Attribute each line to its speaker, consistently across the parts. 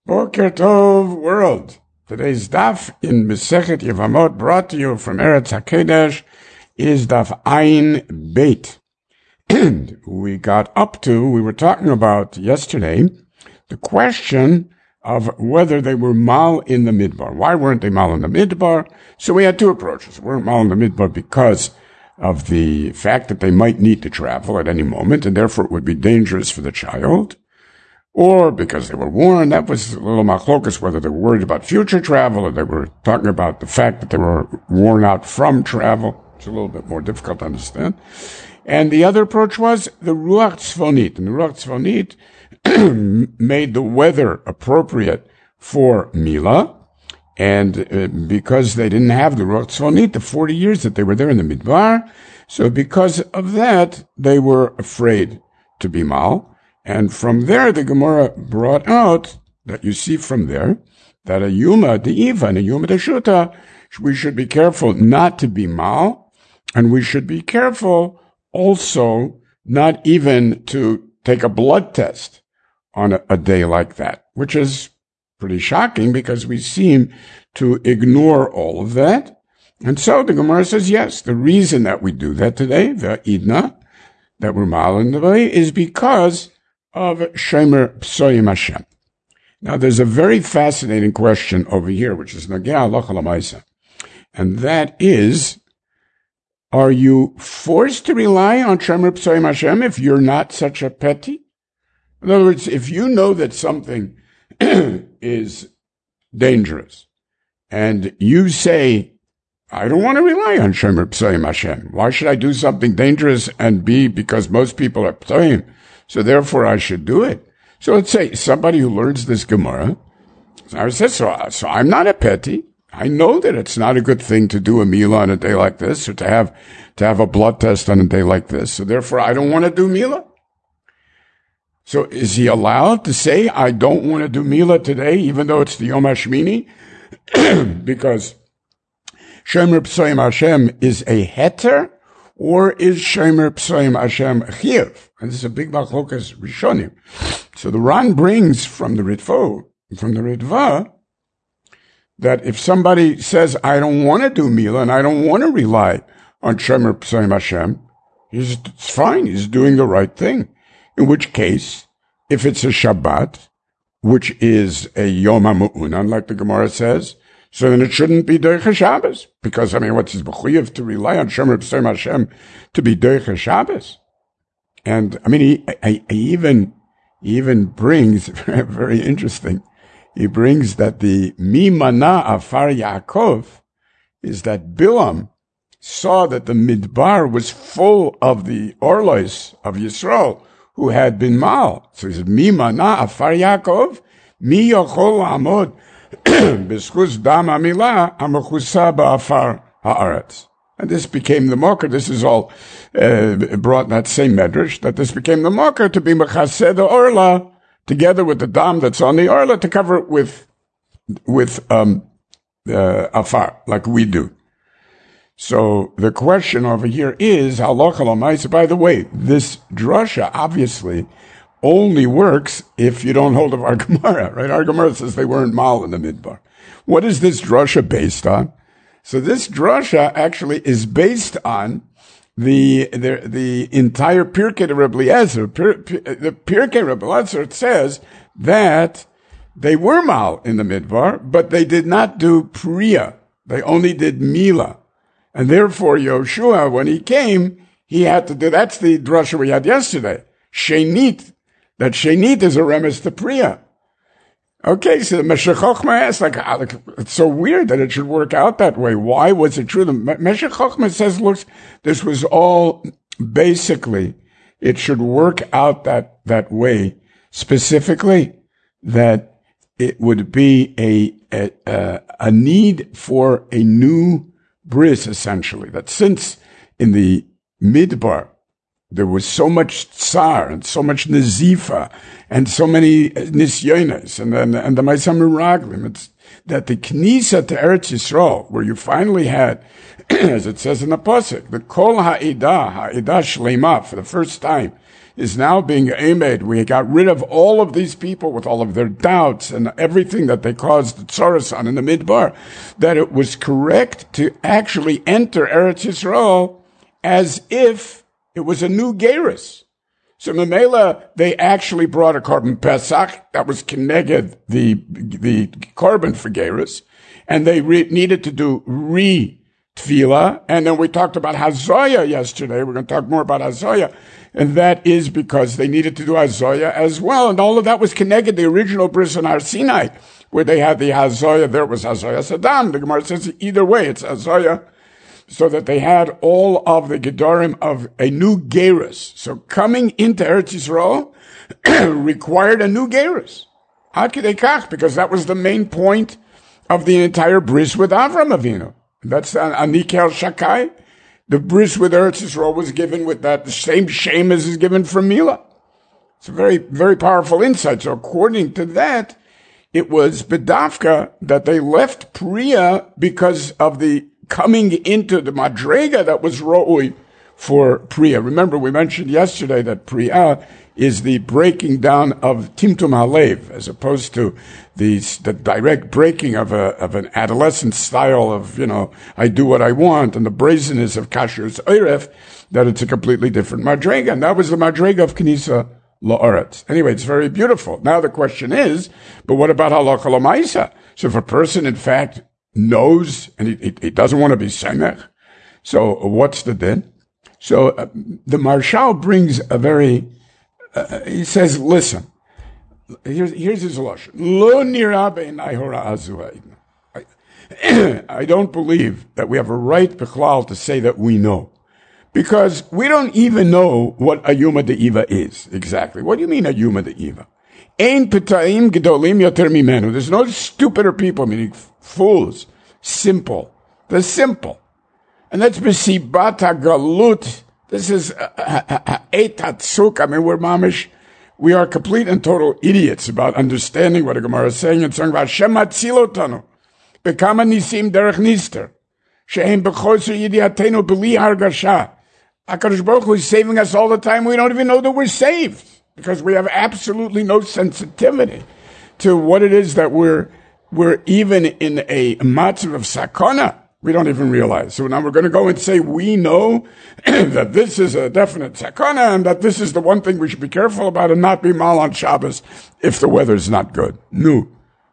Speaker 1: Boker Tov world. Today's daf in Masechet Yevamot, brought to you from Eretz HaKodesh, is daf Ayin Beit. And we were talking about yesterday, the question of whether they were mal in the midbar. Why weren't they mal in the midbar? So we had two approaches. They weren't mal in the midbar because of the fact that they might need to travel at any moment, and therefore it would be dangerous for the child, or because they were warned. That was a little machlokas, whether they were worried about future travel or they were talking about the fact that they were worn out from travel. It's a little bit more difficult to understand. And the other approach was the Ruach Tzfonit. And the Ruach Tzfonit made the weather appropriate for Mila. And because they didn't have the Ruach Tzfonit, the 40 years that they were there in the Midbar, so because of that, they were afraid to be mal. And from there, the Gemara brought out that you see from there that a Yuma De'iva and a Yuma Deshuta, we should be careful not to be mal, and we should be careful also not even to take a blood test on a day like that, which is pretty shocking because we seem to ignore all of that. And so the Gemara says, yes, the reason that we do that today, the Idna, that we're mal in the way, is because of Shomer Psoyim Hashem. Now, there's a very fascinating question over here, which is Nagea Halacha L'Maisa, and that is, are you forced to rely on Shomer Psoyim Hashem if you're not such a petty? In other words, if you know that something is dangerous, and you say, I don't want to rely on Shomer Psoyim Hashem. Why should I do something dangerous and be because most people are Psoyim? So therefore I should do it. So let's say somebody who learns this Gemara, so I'm not a petty. I know that it's not a good thing to do a Mila on a day like this, or to have a blood test on a day like this. So therefore I don't want to do Mila. So is he allowed to say, I don't want to do Mila today, even though it's the Yom HaShmini? Because Shomer Psoyim Hashem is a heter, or is Shomer Psoyim Hashem chiyuv? And this is a big machlokas rishonim. So the Ran brings from the Ritva, that if somebody says, I don't want to do Mila, and I don't want to rely on Shomer Psoyim Hashem, it's fine, he's doing the right thing. In which case, if it's a Shabbat, which is a Yom HaMu'unan, like the Gemara says, so then it shouldn't be Doicha Shabbos. Because, what's his b'chuyev to rely on Shomer Psoyim Hashem to be Doicha Shabbos? And, he even brings, very interesting, he brings that the Mimana Afar Yaakov is that Bilam saw that the Midbar was full of the Orlois of Yisrael who had been mal. So he said, Mimana Afar Yaakov, Mi Yochol Amod, B'schus Dam HaMilah, HaMechusa Ba'afar Ha'aretz. And this became the mocker. This is all brought in that same medrash, that this became the mocker to be mechaseh the orla, together with the dam that's on the orla, to cover it with afar, like we do. So the question over here is, halacha l'maisa. By the way, this drasha obviously only works if you don't hold of our Gemara, right? Our Gemara says they weren't mal in the midbar. What is this drasha based on? So this drasha actually is based on the entire Pirkei of Rebbe Eliezer. The Pirkei of Rebbe Eliezer says that they were mal in the midbar, but they did not do priya. They only did mila. And therefore Yoshua, when he came, he had to do, that's the drasha we had yesterday. Shenit. That Shenit is a remes to priya. Okay, so the Meshech Chochmah asks, it's so weird that it should work out that way. Why was it true? The Meshech Chochmah says, look, this was all basically, it should work out that way, specifically that it would be a need for a new bris, essentially. That since in the Midbar, there was so much tsar and so much nazifa and so many nisyones and the Maaseh Meraglim. It's that the Knisa to Eretz Yisrael, where you finally had, as it says in the pasuk, the Kol Ha'edah Shlema, for the first time, is now being aimed. We got rid of all of these people with all of their doubts and everything that they caused the tsaras on in the Midbar, that it was correct to actually enter Eretz Yisrael as if it was a new Gerus. So Mamela, they actually brought a Korban Pesach that was connected the Korban for Gerus, and they needed to do Tefillah, and then we talked about Hazoya yesterday. We're going to talk more about Hazoya, and that is because they needed to do Hazoya as well, and all of that was connected the original Bris on Har Sinai, where they had the Hazoya. There was Hazoya Saddam. The Gemara says either way, it's Hazoya, so that they had all of the Gedorim of a new Gerus. So coming into Eretz Yisrael required a new Gerus. Ad Kedei Kach, because that was the main point of the entire Bris with Avram Avinu. That's Anikel Shakai. The bris with Eretz Yisrael was given with that the same shame as is given from Mila. It's a very, very powerful insight. So according to that, it was Bedavka that they left Priya because of the coming into the Madrega that was Ro'ui for Priya. Remember, we mentioned yesterday that Priya is the breaking down of Timtum Halev, as opposed to the direct breaking of an adolescent style of, I do what I want, and the brazenness of Kasher's Eiref, that it's a completely different Madrega. And that was the Madrega of Knisa La'aretz. Anyway, it's very beautiful. Now the question is, but what about Halacha L'maisa? So if a person, in fact, knows, and he doesn't want to be Semech, so what's the din? So the Marshal brings a very, he says, listen, here's his lashon. Lo nira be'enai hora azu. I don't believe that we have a right bichlal to say that we know, because we don't even know what a Yuma De'iva is exactly. What do you mean a Yuma De'iva? Ein petaim gedolim yoter mimenu. There's no stupider people, meaning fools. Simple. They're simple. And that's b'sibat hagalut. This is etatzuk. I mean, we're mamish. We are complete and total idiots about understanding what the Gemara is saying and saying about Hashem matzilotanu. Bekama nisim derech nister. Shehem b'choser yidiatenu b'li hargasha. HaKadosh Baruch Hu is saving us all the time. We don't even know that we're saved, because we have absolutely no sensitivity to what it is that we're even in a matzah of sakana. We don't even realize. So now we're going to go and say we know that this is a definite sakana and that this is the one thing we should be careful about and not be mal on Shabbos if the weather's not good. No.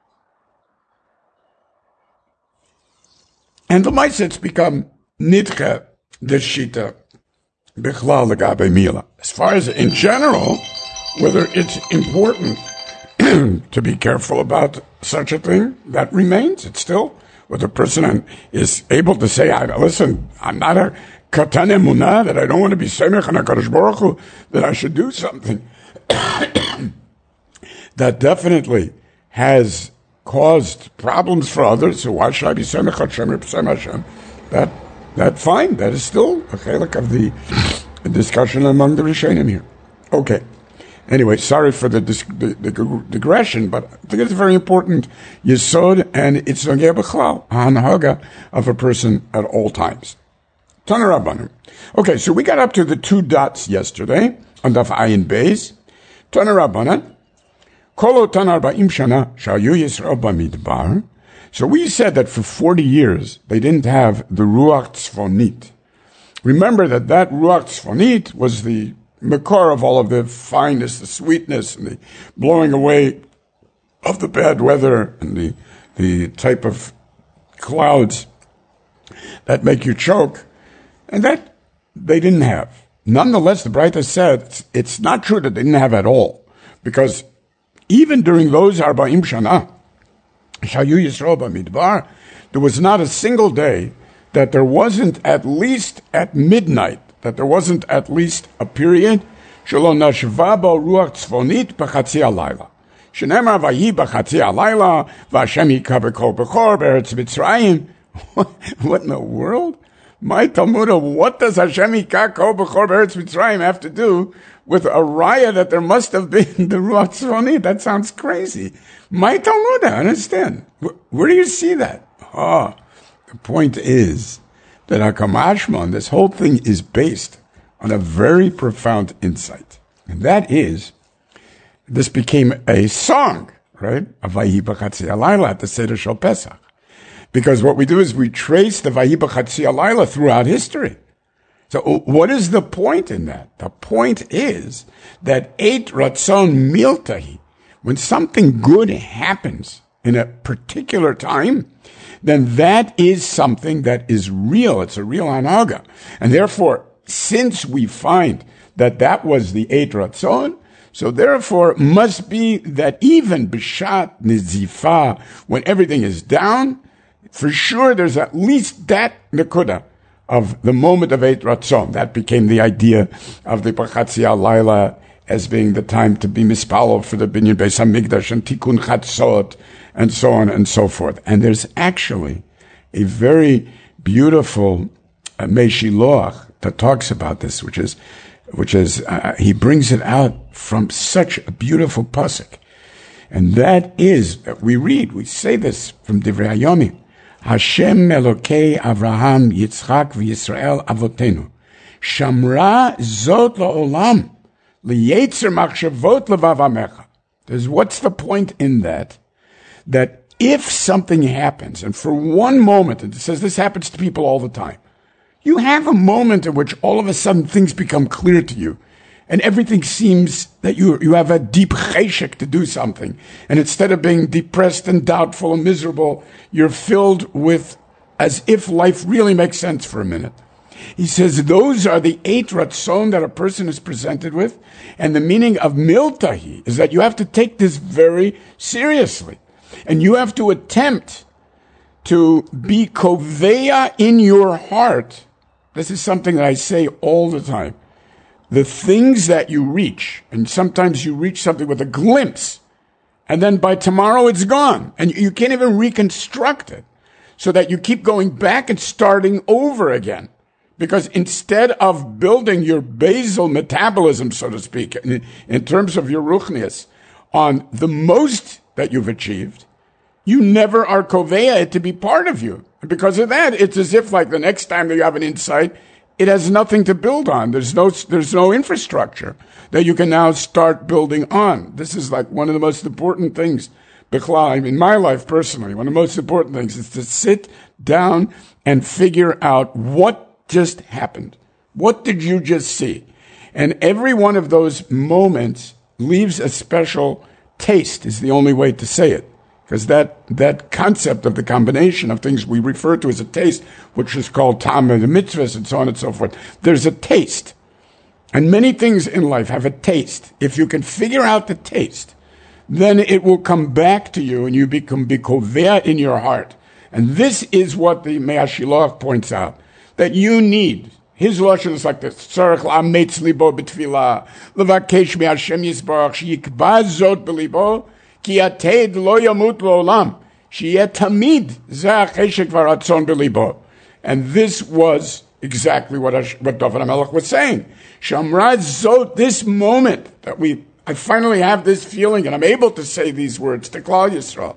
Speaker 1: And the Maisets become nidche the shita bichlal legabe mila. As far as in general, whether it's important to be careful about such a thing, that remains. It's still whether a person is able to say, listen, I'm not a katan emunah, that I don't want to be semech on HaKadosh Baruch Hu, that I should do something that definitely has caused problems for others. So why should I be semech Hashem? That fine. That is still a chelik of the discussion among the Rishonim here. Okay. Anyway, sorry for the digression, but I think it's a very important yesod, and it's nogeh b'chlal, ha'anhaga of a person at all times. Tana Rabbanim. Okay, so we got up to the 2 dots yesterday on Daf Ayin Beis. Tana Rabbanan. Kolo Tana Arba'im Shana Shayu Yisrael Bamidbar. So we said that for 40 years they didn't have the Ruach Tzfonit. Remember that Ruach Tzfonit was the makor of all of the fineness, the sweetness, and the blowing away of the bad weather, and the type of clouds that make you choke, and that they didn't have. Nonetheless, the Braita said it's not true that they didn't have at all, because even during those 40 Shana, Shayu Yisrael Bamidbar, there was not a single day that there wasn't at least at midnight, that there wasn't at least a period, Shelo nashva bo ruach tzfonit b'chatzi halayla. Shenemar vayi b'chatzi halayla, v'Hashem yika b'kol b'chor b'eretz Mitzrayim. What in the world? My Talmudah, what does Hashem yika kol b'chor b'eretz Mitzrayim have to do with a raya that there must have been the ruach tzfonit? That sounds crazy. My Talmudah, understand. Where do you see that? The point is that HaKamashmon, this whole thing is based on a very profound insight. And that is, this became a song, right? Vayi b'chatzi halayla at the Seder Shel Pesach. Because what we do is we trace the Vayi b'chatzi halayla throughout history. So what is the point in that? The point is that Eit Ratzon Miltahi, when something good happens in a particular time, then that is something that is real. It's a real hanaga. And therefore, since we find that that was the Eit Ratzon, so therefore must be that even B'shat Nizifa, when everything is down, for sure there's at least that Nekuda of the moment of Eit Ratzon. That became the idea of the B'chatzi halayla as being the time to be mispalo for the Binyan Beis HaMikdash and Tikkun Chatzot and so on and so forth. And there's actually a very beautiful Meshiloach that talks about this, which is he brings it out from such a beautiful pasuk. And that is, we say this from Divrei Hayomim, Hashem Elokei Avraham Yitzchak v'Yisrael Avotenu Shamra Zot La'olam L'Yetzer Machshavot Levav Amecha. What's the point in that? That if something happens, and for one moment, and it says this happens to people all the time, you have a moment in which all of a sudden things become clear to you, and everything seems that you have a deep cheshek to do something. And instead of being depressed and doubtful and miserable, you're filled with as if life really makes sense for a minute. He says those are the Eit Ratzon that a person is presented with. And the meaning of miltahi is that you have to take this very seriously. And you have to attempt to be koveya in your heart. This is something that I say all the time. The things that you reach, and sometimes you reach something with a glimpse, and then by tomorrow it's gone, and you can't even reconstruct it, so that you keep going back and starting over again. Because instead of building your basal metabolism, so to speak, in terms of your ruchnius, on the most that you've achieved, you never are koveya it to be part of you. And because of that, it's as if like the next time that you have an insight, it has nothing to build on. There's no infrastructure that you can now start building on. This is like one of the most important things, in my life personally, one of the most important things is to sit down and figure out what just happened. What did you just see? And every one of those moments leaves a special taste, is the only way to say it. Because that concept of the combination of things we refer to as a taste, which is called Ta'am and the mitzvahs and so on and so forth, there's a taste. And many things in life have a taste. If you can figure out the taste, then it will come back to you and you become bikovea in your heart. And this is what the Me'ashiloach points out, that you need. His lashon is like this: Tzarech la'ametz libo b'tfilah, levakesh me'Hashem yisbarach, sheyikba zot b'libo, Ki ated lo yamut lo'olam, sheyeh tamid zeh hacheshek v'ratzon b'libo. And this was exactly what David HaMelech was saying. Shamra zot, this moment that I finally have this feeling and I'm able to say these words to Klal Yisrael.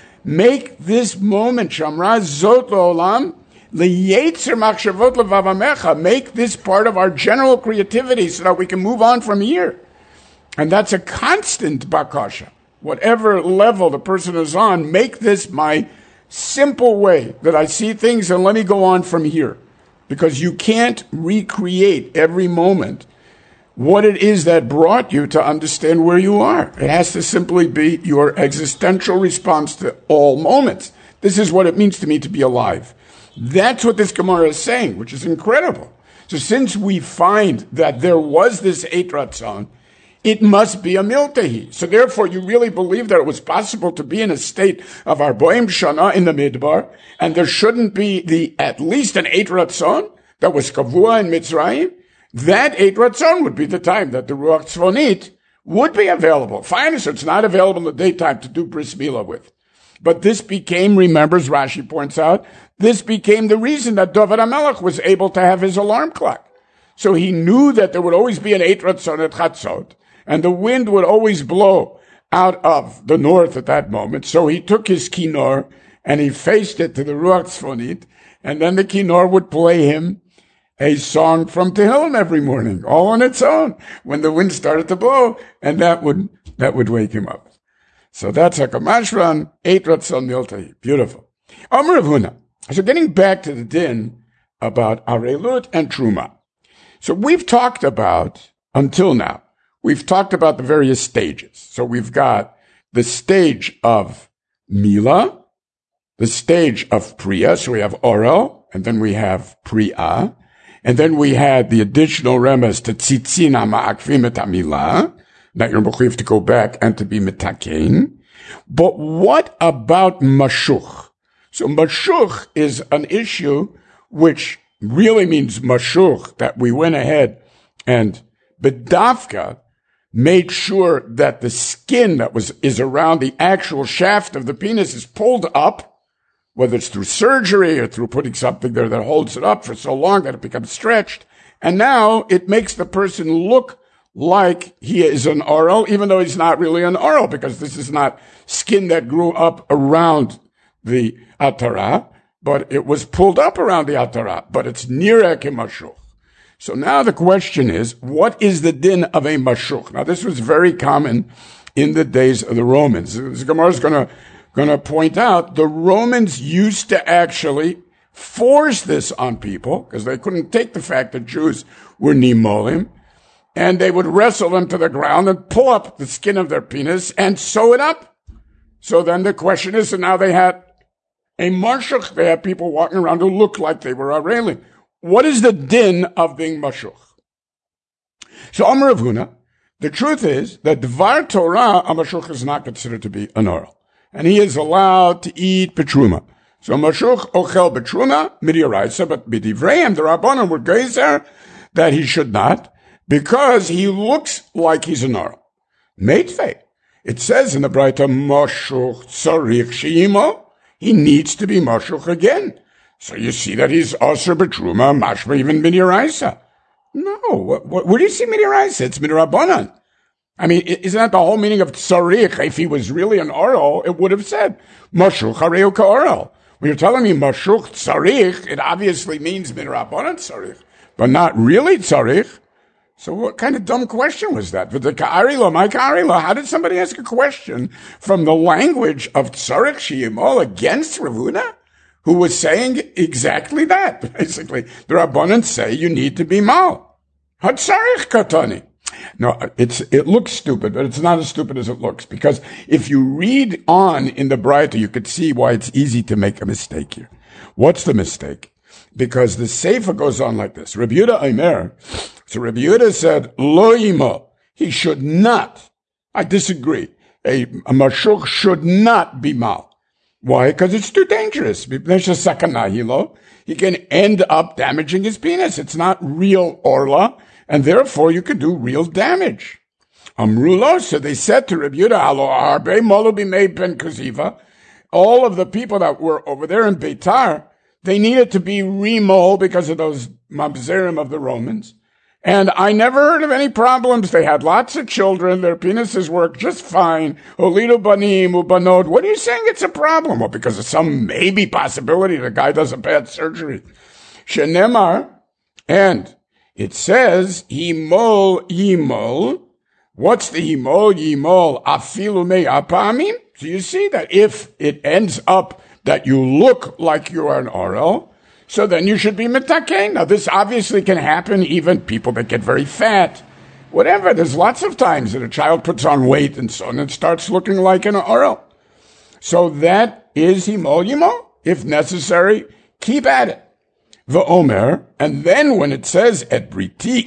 Speaker 1: Make this moment, Shamra zot lo'olam, L'yetzer machshavot levav amecha. Make this part of our general creativity so that we can move on from here. And that's a constant bakasha. Whatever level the person is on, make this my simple way that I see things and let me go on from here. Because you can't recreate every moment what it is that brought you to understand where you are. It has to simply be your existential response to all moments. This is what it means to me to be alive. That's what this Gemara is saying, which is incredible. So since we find that there was this Eit Ratzon, it must be a miltahi. So therefore, you really believe that it was possible to be in a state of Arboim Shana in the Midbar, and there shouldn't be at least an Eit Ratzon that was Kavua in Mitzrayim? That Eit Ratzon would be the time that the Ruach Tzfonit would be available. Fine, so it's not available in the daytime to do Bris Milah with. But this became, remembers, Rashi points out, this became the reason that David HaMelech was able to have his alarm clock. So he knew that there would always be an Eit Ratzon at Chatzot, and the wind would always blow out of the north at that moment. So he took his kinor and he faced it to the Ruach Tzfonit, and then the kinor would play him a song from Tehillim every morning, all on its own, when the wind started to blow, and that would wake him up. So that's a Kamashran, 8 Ratzon Miltahi. Beautiful. Amr Rav Huna. So getting back to the din about Arelut and Truma. So we've talked about, until now, we've talked about the various stages. So we've got the stage of Mila, the stage of Priya. So we have Orel, and then we have Priya. And then we had the additional remes to Tzitzina Ma'akvim et Mila, that you're mechuyev to go back and to be metakein. But what about Mashuch? So Mashuch is an issue which really means Mashuch, that we went ahead and Bedavka made sure that the skin that is around the actual shaft of the penis is pulled up, whether it's through surgery or through putting something there that holds it up for so long that it becomes stretched. And now it makes the person look like he is an oral, even though he's not really an oral, because this is not skin that grew up around the atara, but it was pulled up around the atara, but it's nireh kemashuch. So now the question is, what is the din of a mashuch? Now this was very common in the days of the Romans. The Gemara is going to point out the Romans used to actually force this on people because they couldn't take the fact that Jews were nimolim. And they would wrestle them to the ground and pull up the skin of their penis and sew it up. So then the question is, so now they had a marshuch. They had people walking around who looked like they were Areli. What is the din of being mashuch? So Amar Rav Huna, the truth is that Dvar Torah, a mashuch is not considered to be an oral. And he is allowed to eat betruma. So mashuch ochel betruma, midiraisa, but bidivreim, the Rabbanan were geyser that he should not, because he looks like he's an oral. Meitve. It says in the Braita, Mashuch tzarich she'imo. He needs to be Mashuch again. So you see that he's Aser B'Truma, Mashma even Midiraisa. No. Where do you see Midiraisa? It's Midrabanan. I mean, isn't that the whole meaning of tzarich? If he was really an oral, it would have said, Mashuch hareu ka'oral. When you're telling me Mashuch tzarich, it obviously means Midrabanan tzarich, but not really tzarich. So what kind of dumb question was that? How did somebody ask a question from the language of Tzarech Sheyimol against Rav Huna, who was saying exactly that? Basically, the Rabbanan say you need to be mal. Hatzarech katani. No, it looks stupid, but it's not as stupid as it looks, because if you read on in the Braita, you could see why it's easy to make a mistake here. What's the mistake? Because the Sefer goes on like this. Rabbi Yehuda Omer. So Rabbi Yehuda said, Lo imo, he should not. I disagree. A mashuch should not be mal. Why? Because it's too dangerous. He can end up damaging his penis. It's not real orla, and therefore you could do real damage. Amrulo, so they said to Rabbi Yehuda, Halo harbe molu b'mei ben kuziva. All of the people that were over there in Beitar, they needed to be remol because of those mamzerim of the Romans. And I never heard of any problems. They had lots of children. Their penises worked just fine. Olidu banim ubanod. What are you saying it's a problem? Well, because of some maybe possibility the guy does a bad surgery. Shenemar. And it says, Himol yimol. What's the himol yimol? Afilu me apamim. So you see that if it ends up that you look like you are an oral, so then you should be metakein. Now this obviously can happen even people that get very fat. Whatever, there's lots of times that a child puts on weight and so on and starts looking like an oral. So that is himol yimol. If necessary, keep at it. V'omer, and then when it says et briti,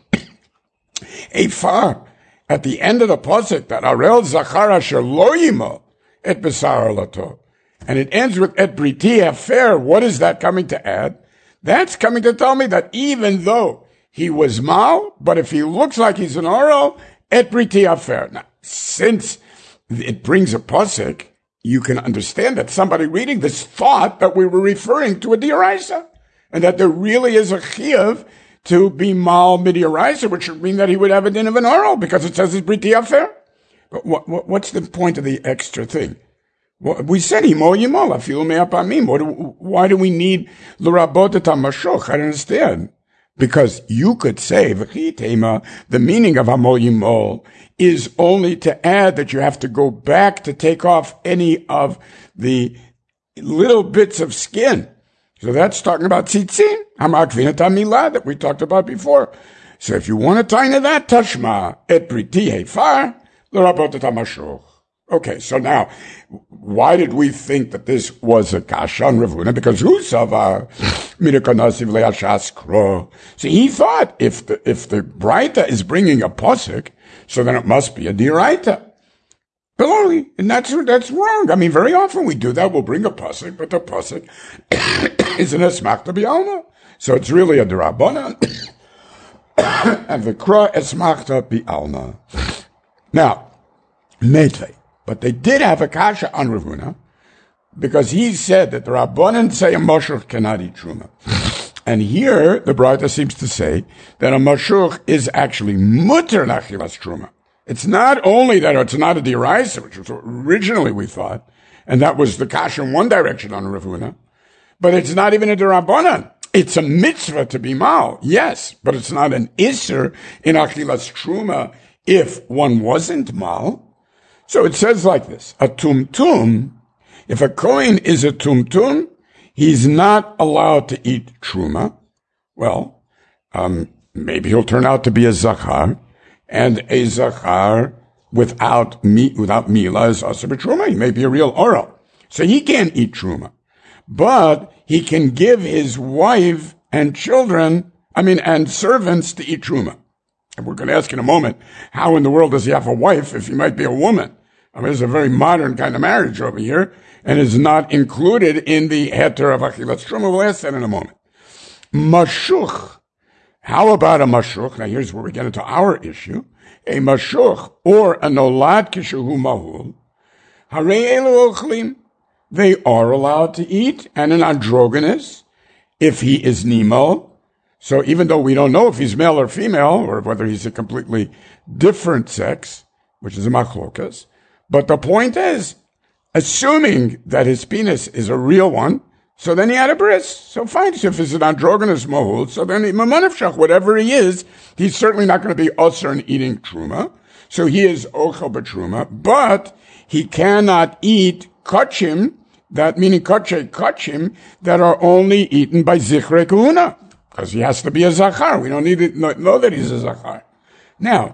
Speaker 1: efar, at the end of the pasuk, that arel zachar asher lo yimol et besar lato. And it ends with et briti hafer. What is that coming to add? That's coming to tell me that even though he was mal, but if he looks like he's an oral, et briti hafer. Now, since it brings a pasuk, you can understand that somebody reading this thought that we were referring to a dioraisa, and that there really is a chiyuv to be mal midioraisa, which would mean that he would have a din of an oral, because it says it's briti hafer. But what's the point of the extra thing? Well, we said himo yimol afilu me'apamim. Why do we need l'rabot et hamashuch? I don't understand. Because you could say, the meaning of Amol Yimol is only to add that you have to go back to take off any of the little bits of skin. So that's talking about tzitzin, hamakvinat milah, that we talked about before. So if you want to tie into that, tashma et briti hefar l'rabot et hamashuch. Okay, so now, why did we think that this was a kasha on Rav Huna? Because who savar mirakanasiv le'ashas kro? See, he thought if the Braita is bringing a pasuk, so then it must be a diraita. And that's wrong. I mean, very often we do that. We'll bring a pasuk, but the pasuk is an esmachta bi'alma. So it's really a derabanan. And the kra esmachta bi'alma. Now, mete. But they did have a kasha on Rav Huna, because he said that the Rabbanan say a mashuch cannot eat truma. And here, the Braita seems to say that a mashuch is actually mutter lachilas truma. It's not only that it's not a deraisa, which was originally we thought, and that was the kasha in one direction on Rav Huna, but it's not even a derabanan. It's a mitzvah to be mal, yes, but it's not an isser in achilas truma if one wasn't mal. So it says like this, a tumtum, if a kohen is a tumtum, he's not allowed to eat truma. Well, maybe he'll turn out to be a zachar, and a zachar without mila is also a truma. He may be a real oral. So he can't eat truma. But he can give his wife and children, and servants to eat truma. And we're going to ask in a moment, how in the world does he have a wife if he might be a woman? It's a very modern kind of marriage over here, and is not included in the heter of achilas truma. We'll ask that in a moment. Mashuch. How about a mashuch? Now here's where we get into our issue. A mashuch, or a nolad kishuhu mahul, harei elu ochlim. They are allowed to eat, and an androgynous, if he is nimal. So even though we don't know if he's male or female, or whether he's a completely different sex, which is a machlokas, but the point is, assuming that his penis is a real one, so then he had a bris. So fine, so if it's an androgynous mohul, so then mamanavshach, whatever he is, he's certainly not going to be usher in eating truma. So he is ochel b'truma, but he cannot eat kachim, that meaning kachim, that are only eaten by zichrei kahuna, because he has to be a zachar. We don't need to know that he's a zachar. Now,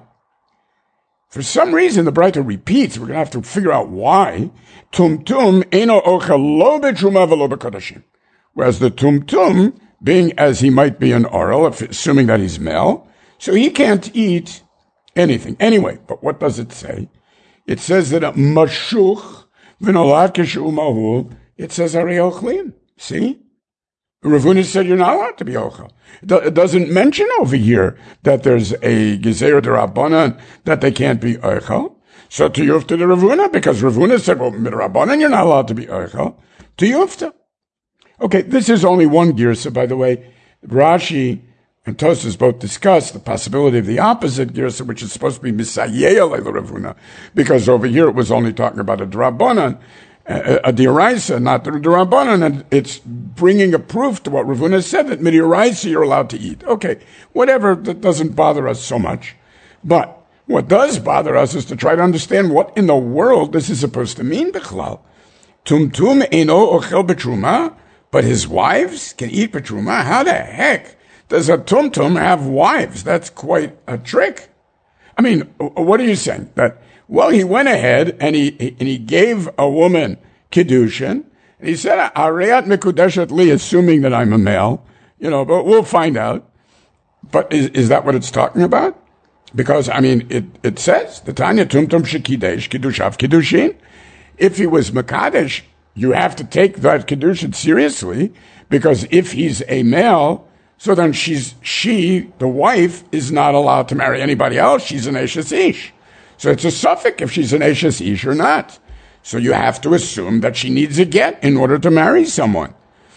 Speaker 1: for some reason, the Braita repeats. We're going to have to figure out why. Tumtum eno ochel lo b'truma v'lo b'kodashim. Whereas the tumtum, being as he might be an oral, assuming that he's male, so he can't eat anything. Anyway, but what does it say? It says that a mashuch v'nolad kishu mahul, it says harei ochlim. See? Rav Huna said you're not allowed to be ochel. It doesn't mention over here that there's a gezer d'Rabbanan that they can't be ochel. So to yufta the Rav Huna, because Rav Huna said, well, midrabbanan you're not allowed to be ochel. To yufta. Okay, this is only one girsa, by the way. Rashi and Tosfos both discuss the possibility of the opposite girsa, which is supposed to be misayeh le Rav Huna, because over here it was only talking about a d'Rabbanan, a diraisa, not the d'Rabbanan, and it's bringing a proof to what Rav Huna said, that midiraisa you're allowed to eat. Okay, whatever, that doesn't bother us so much. But what does bother us is to try to understand what in the world this is supposed to mean, b'chlal. Tumtum eno ochel b'truma, but his wives can eat b'truma? How the heck does a tumtum have wives? That's quite a trick. I mean, what are you saying? That, well, he went ahead and he gave a woman kiddushin. And he said, "Areyat mekudeshet li," assuming that I'm a male, but we'll find out. But is that what it's talking about? Because, it says, the Tanya tumtum shekidesh, kiddushav kiddushin. If he was mekadesh, you have to take that kiddushin seriously, because if he's a male, so then the wife, is not allowed to marry anybody else. She's an eshes ish. So it's a suffix if she's an eshes ish or not. So you have to assume that she needs a get in order to marry someone.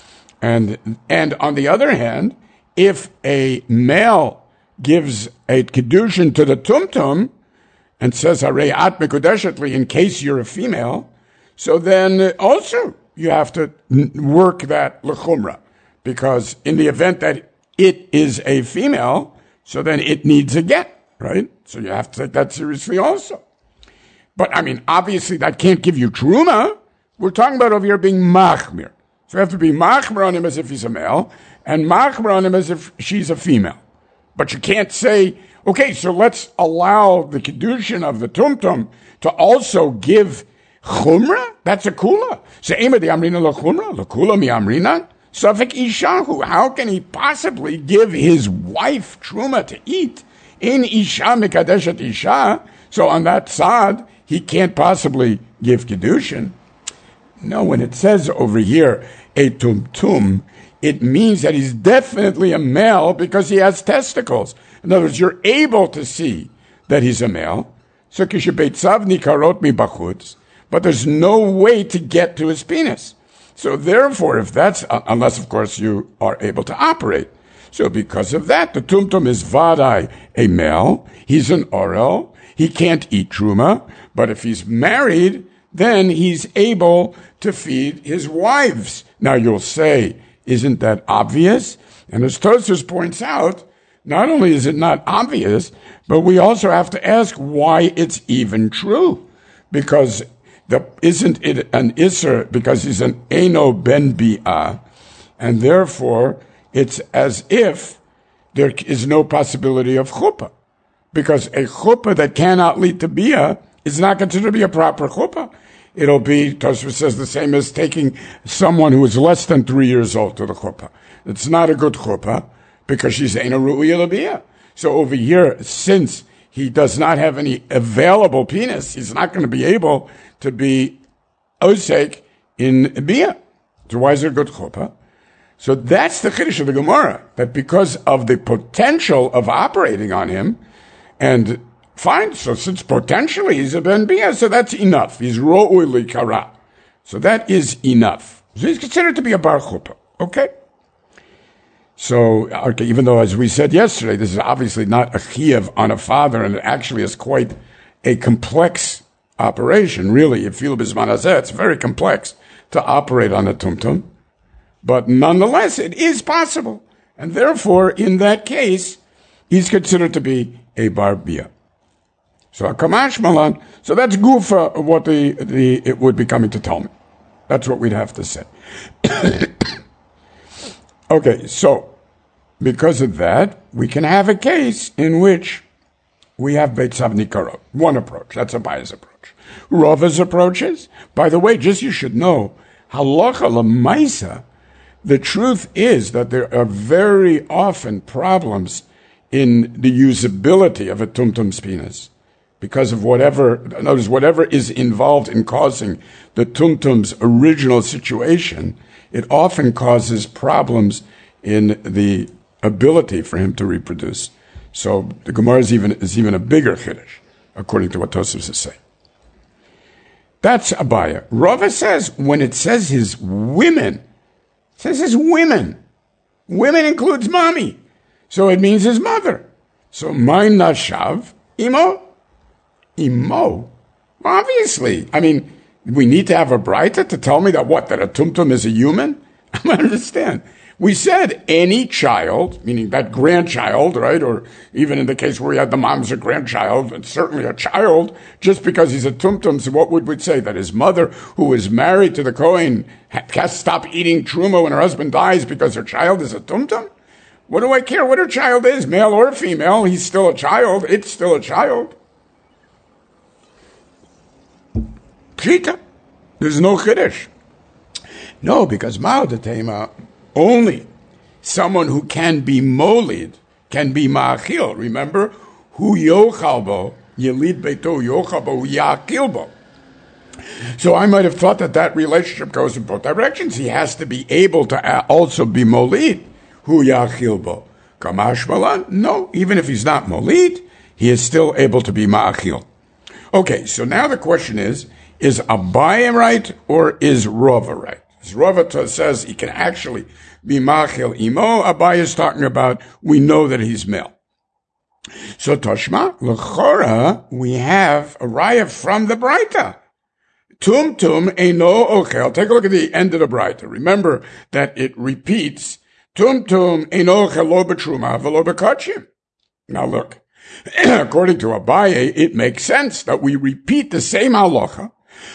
Speaker 1: And on the other hand, if a male gives a kiddushin to the tumtum and says hareyat mekudeshet, in case you're a female, so then also you have to work that lechumra, because in the event that it is a female, so then it needs a get, right? So you have to take that seriously also. But I mean, obviously that can't give you truma. We're talking about over here being machmir. So you have to be machmir on him as if he's a male, and machmir on him as if she's a female. But you can't say, okay, so let's allow the kedushin of the tumtum to also give chumrah. That's a kula. So ema de amrina la chumrah, la kula mi amrina. Safek ishahu. How can he possibly give his wife truma to eat? In isha mikadeshet isha. So on that side, he can't possibly give kedushin. No, when it says over here a tumtum, it means that he's definitely a male because he has testicles. In other words, you're able to see that he's a male. So kishebeitzav nikarot mi bachutz, but there's no way to get to his penis. So therefore, if that's, unless of course you are able to operate. So because of that, the tumtum is vadai, a male. He's an orel. He can't eat truma. But if he's married, then he's able to feed his wives. Now you'll say, isn't that obvious? And as Tosfos points out, not only is it not obvious, but we also have to ask why it's even true. Because isn't it an Isser, because he's an Eno ben Bi'ah, and therefore it's as if there is no possibility of chuppah. Because a chuppah that cannot lead to Bi'ah is not considered to be a proper chuppah. It'll be, Tosfos says, the same as taking someone who is less than 3 years old to the chuppah. It's not a good chuppah because she's Eno Ru'iyah L'Bi'ah. So over here, since he does not have any available penis, he's not going to be able to be osek in Bi'ah. So why is it a good chuppah? So that's the chiddush of the Gemara, that because of the potential of operating on him, and fine, so since potentially he's a ben Bi'ah, so that's enough. He's ro'ui likara. So that is enough. So he's considered to be a bar chuppah. Okay? So, okay, even though, as we said yesterday, this is obviously not a chiyuv on a father, and it actually is quite a complex operation. Really, if you bisman hazeh, it's very complex to operate on a tumtum. But nonetheless, it is possible. And therefore, in that case, he's considered to be a bar bi'ah. So, Kamash Malan, so that's gufa of what it would be coming to tell me. That's what we'd have to say. Okay, so, because of that, we can have a case in which we have Beitzav Nikarot. One approach, that's Abaye's approach. Rava's approach is, by the way, just you should know, halacha l'maisa, the truth is that there are very often problems in the usability of a tumtum's penis. Because of whatever is involved in causing the tumtum's original situation, it often causes problems in the ability for him to reproduce. So the Gemara is even a bigger chiddush, according to what Tosfos is saying. That's Abaya. Rava says, when it says his women, it says his women. Women includes mommy. So it means his mother. So my nashav, imo. Imo? Obviously. I mean, we need to have a braita to tell me that a tumtum is a human? I don't understand. We said any child, meaning that grandchild, right? Or even in the case where we had the mom's a grandchild, and certainly a child, just because he's a tumtum, so what would we say? That his mother, who is married to the Kohen, has to stop eating truma when her husband dies because her child is a tumtum? What do I care what her child is, male or female? He's still a child. It's still a child. Pshita. There's no chiddush. No, because Ma'odatema, only someone who can be molid can be ma'achil. Remember? Hu yochalbo, yelid beito yochalbo, ya'akilbo. So I might have thought that relationship goes in both directions. He has to be able to also be molid. Hu ya'akilbo. Kamash malan? No, even if he's not molid, he is still able to be ma'achil. Okay, so now the question is Abaye right or is Rava right? As Rava says he can actually be ma'achil imo, Abaye is talking about we know that he's male. So Toshma, l'chora, we have a raya from the Braita. Tum eino ochel. Take a look at the end of the Braita. Remember that it repeats Tumtum eno chelo b'truma v'lo b'kachim. Now look, according to Abaye, it makes sense that we repeat the same halacha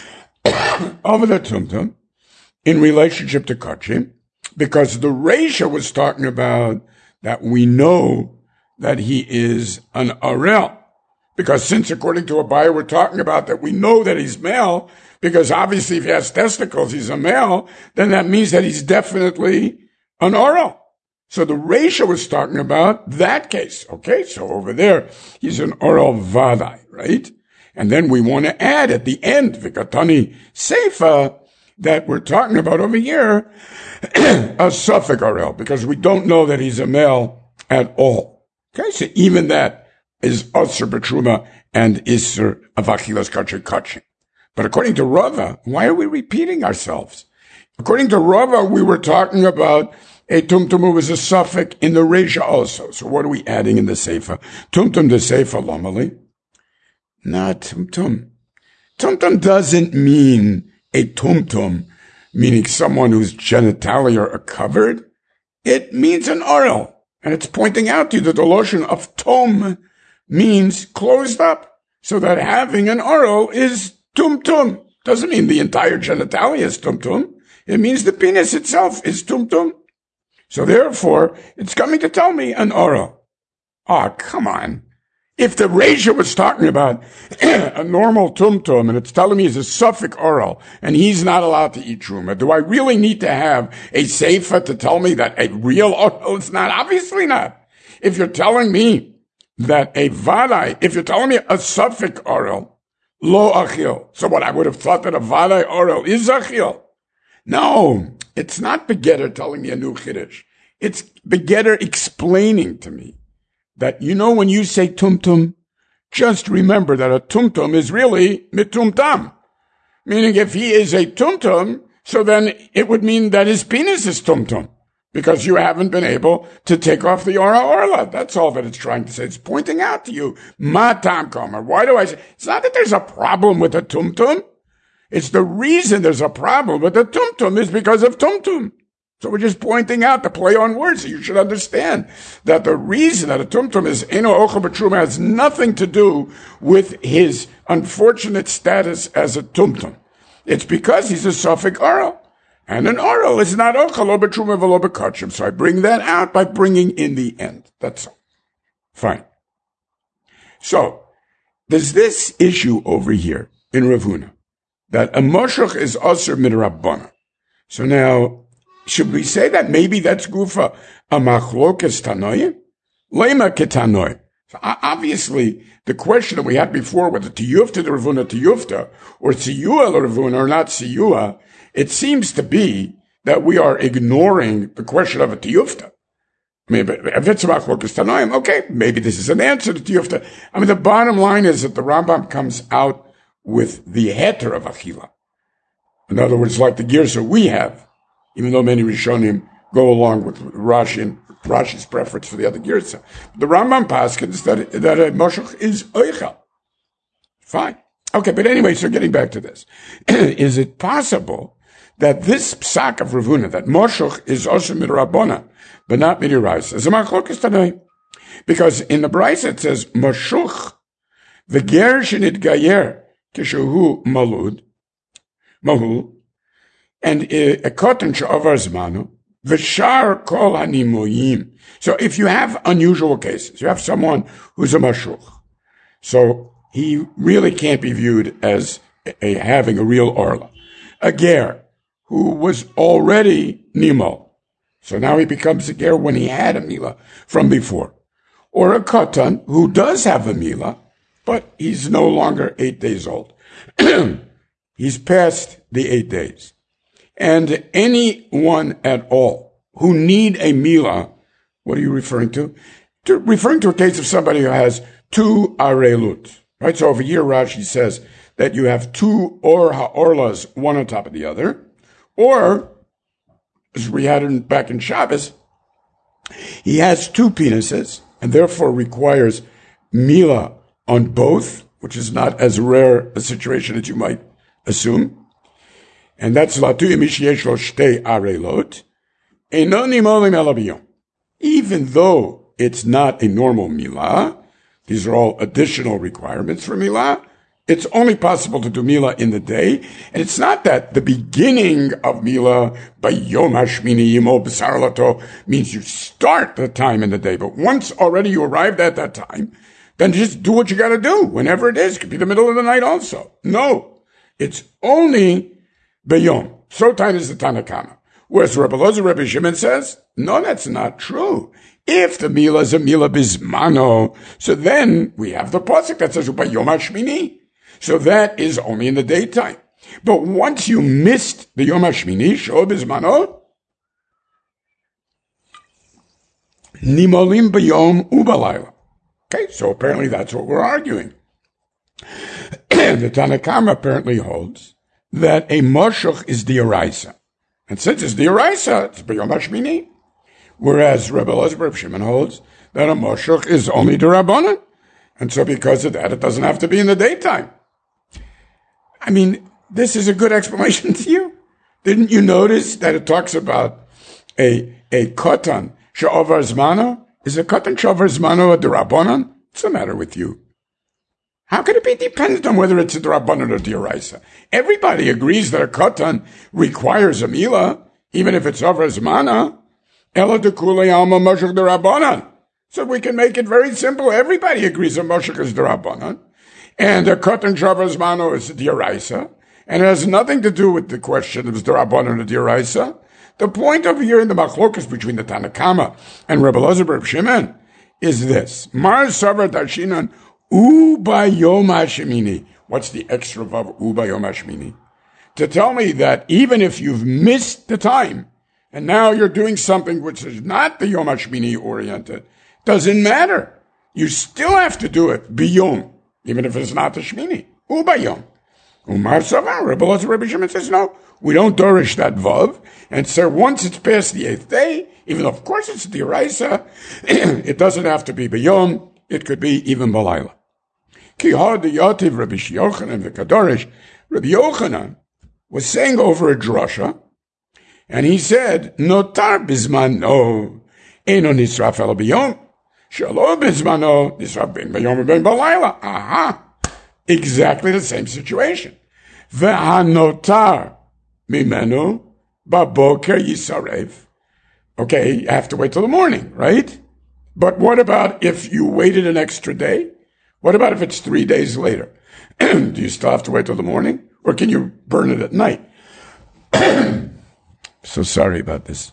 Speaker 1: of the tumtum in relationship to kachim, because the Reisha was talking about that we know that he is an arel. Because since according to Abaye we're talking about that we know that he's male, because obviously if he has testicles he's a male, then that means that he's definitely an oral. So the Reisha was talking about that case. Okay, so over there he's an oral vadai, right? And then we want to add at the end, Vikatani Seifa, that we're talking about over here, a suffix oral, because we don't know that he's a male at all. Okay, so even that is Asr B'Truma and Isser of Achilas Kachim. But according to Rava, why are we repeating ourselves? According to Rava, we were talking about a tumtum who was a suffix in the Reisha also. So what are we adding in the Seifa? Tumtum the Seifa Lomali? Not tumtum. Tumtum doesn't mean a tumtum, meaning someone whose genitalia are covered. It means an oral. And it's pointing out to you that the lotion of tom means closed up, so that having an oral is tumtum. Doesn't mean the entire genitalia is tumtum. It means the penis itself is tumtum. So therefore, it's coming to tell me an oral. Oh, come on. If the Reisha was talking about a normal tumtum and it's telling me he's a suffix oral and he's not allowed to eat truma, do I really need to have a seifa to tell me that a real oral is not? Obviously not. If you're telling me that a vadai, if you're telling me a suffix oral, lo achil. So what, I would have thought that a vadai oral is achil. No, it's not Begetter telling me a new chiddush. It's Begetter explaining to me that, you know, when you say tumtum, just remember that a tumtum is really mitumtam. Meaning if he is a tumtum, so then it would mean that his penis is tumtum, because you haven't been able to take off the ora orla. That's all that it's trying to say. It's pointing out to you, ma tam kamer. Why do I say? It's not that there's a problem with the tumtum. It's the reason there's a problem with the tumtum is because of tumtum. So we're just pointing out the play on words. So you should understand that the reason that a tumtum is eno ochel b'truma has nothing to do with his unfortunate status as a tumtum. It's because he's a suffix oral. And an oral is not ochel b'truma v'lo b'kachim. So I bring that out by bringing in the end. That's all. Fine. So there's this issue over here in Rav Huna, that a moshuch is asur midrabbana. So now, should we say that maybe that's gufa a machlokes tanoim? Lema ketanoim. So obviously, the question that we had before, whether tiyufta the Rav Huna tiyufta, or siyua the Rav Huna or not siyua, it seems to be that we are ignoring the question of a tiyufta. I mean, if it's a machlokes tanoim, okay, maybe this is an answer to tiyufta. I mean, the bottom line is that the Rambam comes out with the heter of achila. In other words, like the girsa we have, even though many Rishonim go along with Rashi and Rashi's preference for the other girsa. The Rambam paskins that a moshuch is oichel. Fine. Okay, but anyway, so getting back to this. Is it possible that this psak of Rav Huna, that moshuch is osher midrabbana, but not midiraisa, is a machlokes tanoi? Because in the Brisa it says, moshuch, the ger shenit gayer, kishuhu malud, mahul, and a cotton she'avar zmanu, v'shar kol hanimoyim. So if you have unusual cases, you have someone who's a mashuch, so he really can't be viewed as having a real orla. A ger, who was already nimo, so now he becomes a ger when he had a mila from before. Or a katan, who does have a mila, but he's no longer 8 days old. He's past the 8 days. And anyone at all who need a mila, what are you referring to? Referring to a case of somebody who has 2 arelut. Right? So over here, Rashi says that you have 2 orlas, one on top of the other. Or, as we had back in Shabbos, he has 2 penises and therefore requires mila on both, which is not as rare a situation as you might assume. And that's latu imishiyesh lo shtei arelot. Eino nimolim ela biyom. Even though it's not a normal milah, these are all additional requirements for milah, it's only possible to do milah in the day. And it's not that the beginning of milah, bayom hashmini yimo b'sar lato, means you start the time in the day. But once already you arrived at that time, then just do what you got to do, whenever it is. It could be the middle of the night also. No, it's only bayom. So time is the Tanna Kama. Whereas Rebbe Elazar, Rebbe Shimon says, no, that's not true. If the milah is a milah bismano, so then we have the pasuk that says bayom hashmini. So that is only in the daytime. But once you missed the Yom HaShmini, Sh'o B'zmano, Nimolim B'yom U'Balayla. Okay, so apparently that's what we're arguing. The Tanna Kama apparently holds that a Moshuch is D'Oraisa. And since it's D'Oraisa, it's B'yom HaShmini. Whereas Rebbe Elazar, Rebbe Shimon holds that a Moshuch is only D'Rabbanan. And so because of that, it doesn't have to be in the daytime. I mean, this is a good explanation to you. Didn't you notice that it talks about a katan she'ovar zmano? Is a katan she'ovar zmano a d'Rabbanan? What's the matter with you? How could it be dependent on whether it's a d'Rabbanan or d'Oraisa? Everybody agrees that a katan requires a milah, even if it's over zmana. Ela dekulei alma moshuch d'Rabbanan. So we can make it very simple. Everybody agrees that moshuch is d'Rabbanan. And a katan she'ovar zmano is d'Oraisa. And it has nothing to do with the question of d'Rabbanan or d'Oraisa. The point over here in the machlokas between the Tanna Kama and Rebbe Elazar Rebbe Shimon is this. Mar savar darshinan ubayom hashemini. What's the extra vav ubayom hashemini? To tell me that even if you've missed the time, and now you're doing something which is not the Yom HaShmini oriented, doesn't matter. You still have to do it biyom, even if it's not the Shmini. Ubayom. Umar Savar, Rebbe Elazar Rebbe Shimon says, no, we don't dorish that vav. And so once it's past the 8th day, even though of course it's d'Oraisa, it doesn't have to be b'yom, it could be even b'layla. Ki ha diyativ Rabbi Yochanan v'kadorish, Rabbi Yochanan was saying over a drasha, and he said, notar bizmano, eno nisraf el b'yom, shalo bizmano, nisraf ben b'yom ben b'layla. Aha! Exactly the same situation. Ve'hanotar mimenu baboker yisarev. Okay, you have to wait till the morning, right? But what about if you waited an extra day? What about if it's 3 days later? Do you still have to wait till the morning? Or can you burn it at night? So sorry about this.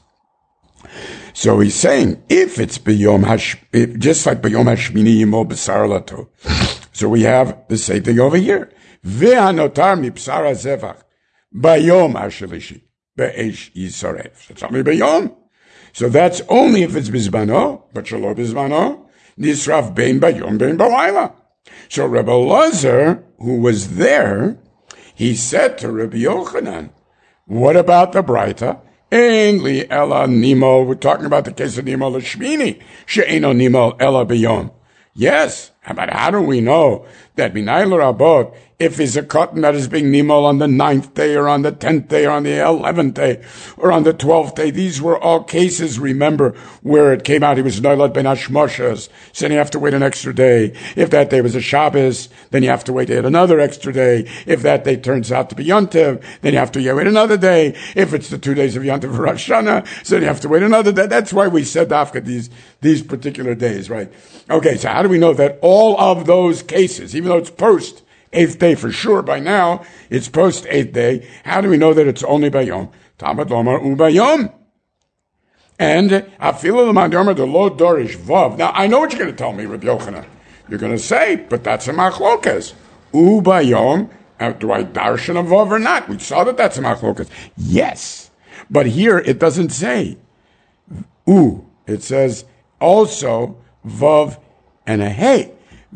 Speaker 1: So he's saying, if it's just like b'yom hashmini yimo b'sar lato. So we have the same thing over here. Ve'hanotar mipsar hazevach b'yom hashelishi be'esh yisarev. It's only b'yom. So that's only if it's bizmano, but shelo bizmano, nisraf bein b'yom bein b'layla. So Rebbe Elazar, who was there, he said to Rabbi Yochanan, what about the Braita? Ein li ela nimo. We're talking about the case of nimo l'shmini. She'eno nimo ela b'yom. Yes, but how do we know that B'nai L'Rabot, if it's a cotton that is being nimol on the 9th day or on the 10th day or on the 11th day or on the 12th day, these were all cases, remember, where it came out he was Noilad Ben Hashmoshes, so then you have to wait an extra day. If that day was a Shabbos, then you have to wait yet another extra day. If that day turns out to be Yontiv, then you have to wait another day. If it's the 2 days of Yontiv for Rosh Hashanah, so then you have to wait another day. That's why we said after these particular days, right? Okay, so how do we know that all of those cases, even though it's post 8th day for sure by now, it's post 8th day, how do we know that it's only by Yom? Tamad Lomar Ubayom. And Afilu L'man Yomer the Lo Dorish Vav. Now, I know what you're going to tell me, Rabbi Yochanan. You're going to say, but that's a machlokas. Ubayom, do I darshan a Vav or not? We saw that that's a machlokas. Yes. But here it doesn't say U. It says also Vav and a Hey.